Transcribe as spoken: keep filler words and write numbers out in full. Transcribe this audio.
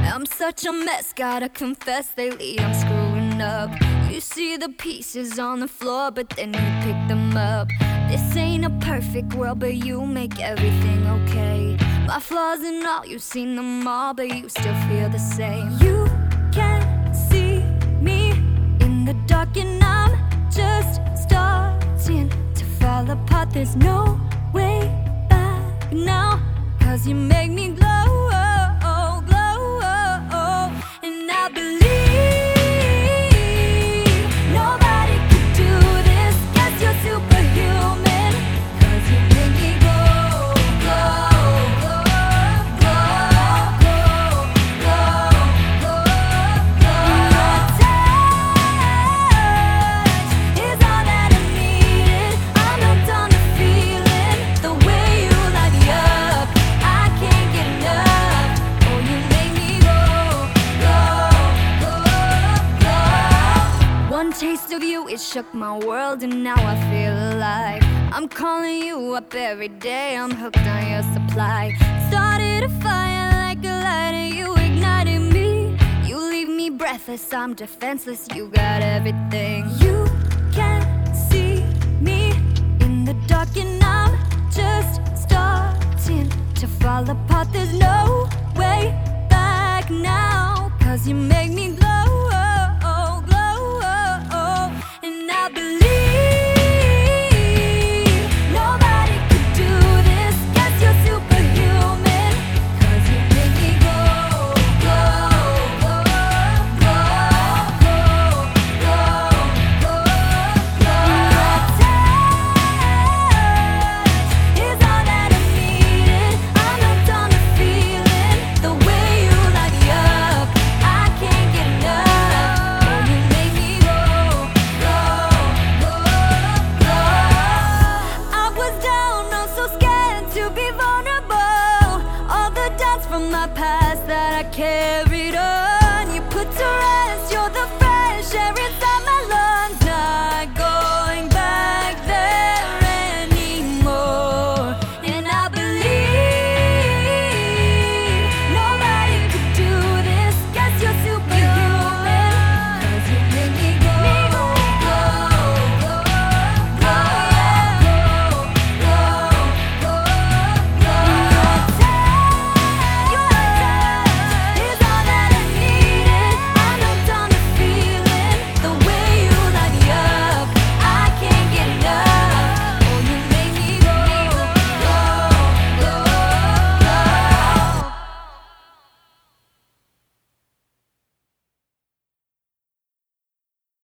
I'm such a mess, gotta confess, lately I'm screwing up. You see the pieces on the floor, but then you pick them up. This ain't a perfect world, but you make everything okay. My flaws and all, you've seen them all, but you still feel the same. You can't see me in the dark, and I'm just starting to fall apart. There's no way back now, 'cause you make me glow. One taste of you, it shook my world, and now I feel alive. I'm calling you up every day, I'm hooked on your supply. Started a fire like a light, and you ignited me. You leave me breathless, I'm defenseless, you got everything. You can't see me in the dark, and I'm just starting to fall apart. There's no way back now, 'cause you make me glow. From my past that I carry